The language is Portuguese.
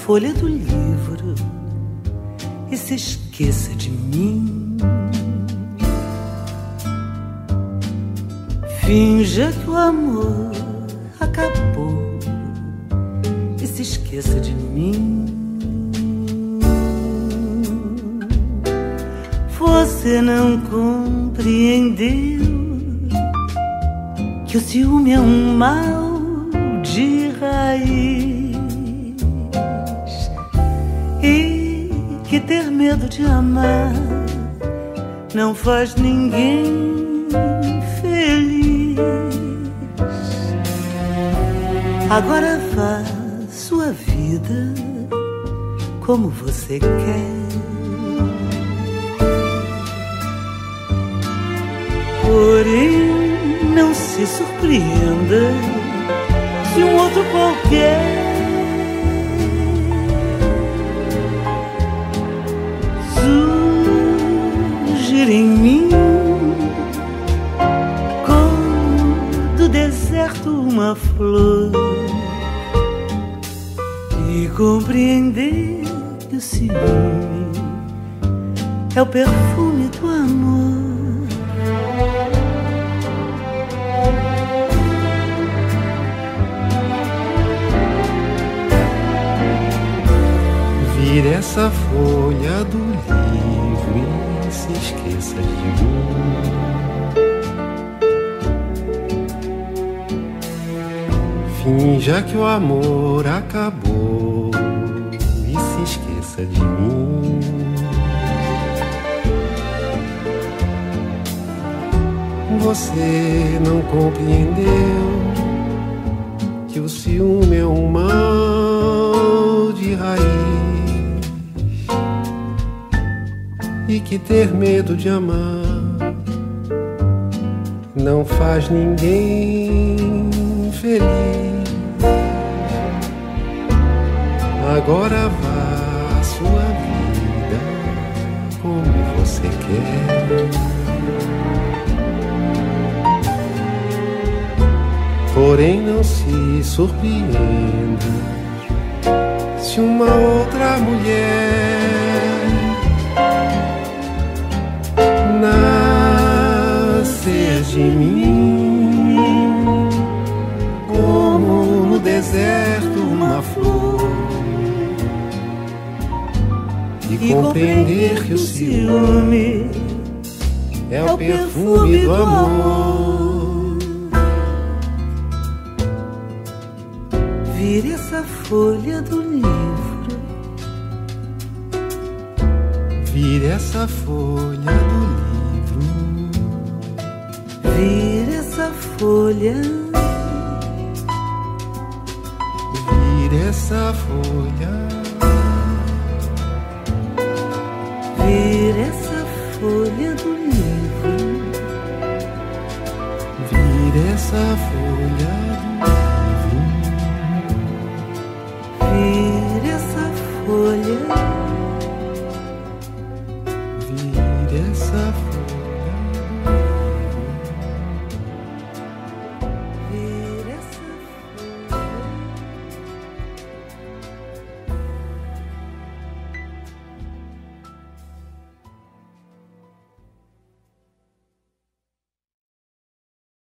folha do livro e se esqueça de mim. Finja que o amor acabou e se esqueça de mim. Você não compreendeu que o ciúme é um mal de raiz e que ter medo de amar não faz ninguém feliz. Agora vá sua vida como você quer. Porém, não se surpreenda se um outro qualquer surgir em mim, como do deserto uma flor, e compreender que o ciúme é o perfume do amor. Vire essa folha do livro e se esqueça de mim. Finja que o amor acabou e se esqueça de mim. Você não compreendeu que o ciúme é um mal de raiz e que ter medo de amar não faz ninguém feliz. Agora vá a sua vida como você quer. Porém não se surpreenda se uma outra mulher nascer de mim, como no deserto uma flor, e compreender que o ciúme é o perfume do amor. Vire essa folha do livro, vire essa folha do livro, vire essa folha, vire essa folha, vire essa folha do livro, vire essa folha.